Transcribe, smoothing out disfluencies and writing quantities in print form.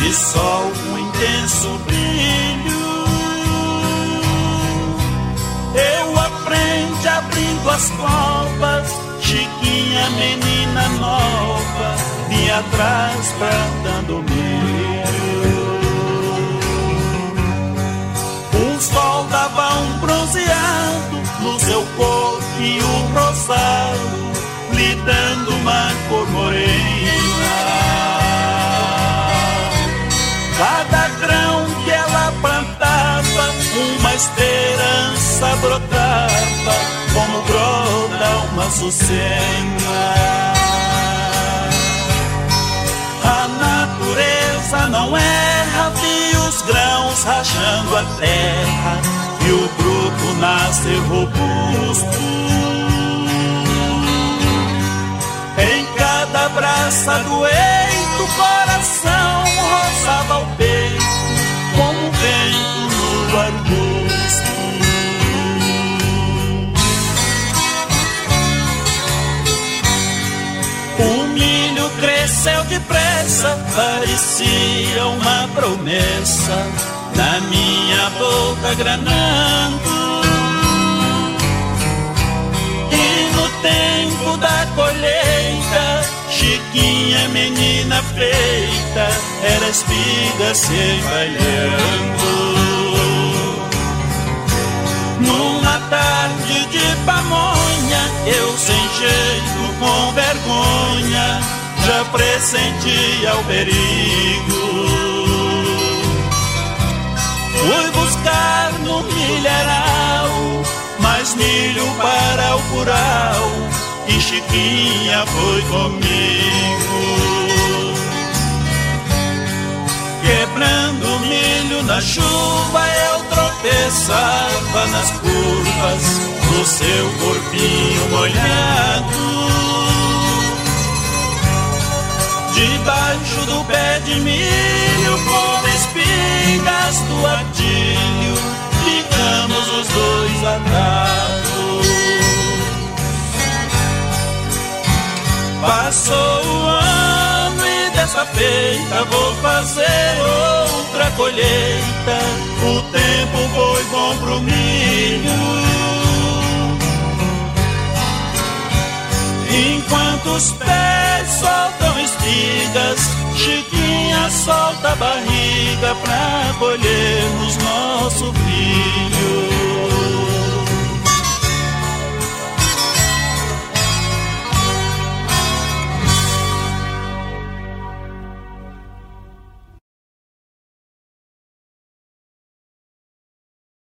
de sol com intenso brilho. Eu aprende abrindo as covas, Chiquinha, menina nova, vinha atrás plantando milho. O sol dava um bronzeado no seu corpo e o rosado, lhe dando uma cor morena. Cada grão que ela plantava, uma esperança brotava, como brota uma açucena. A natureza não erra, vi os grãos rachando a terra, e o bruto nasce robusto. Em cada braça do eito, o coração roçava o peito, como o vento no arbusto. O milho cresceu depressa, parecia uma promessa, na minha boca granando. E no tempo da colheita, Chiquinha, menina feita, era espiga se envalhando. Numa tarde de pamonha, eu sem jeito, com vergonha, já pressentia o perigo. Fui buscar no milharal mais milho para o curau, e Chiquinha foi comigo. Quebrando milho na chuva, eu tropeçava nas curvas do seu corpinho molhado. Debaixo do pé de milho, com espigas do ardilho, ficamos os dois atados. Passou o ano e dessa feita vou fazer outra colheita. O tempo foi bom pro milho. Enquanto os pés soltam espigas, Chiquinha solta a barriga pra colhermos nosso filho.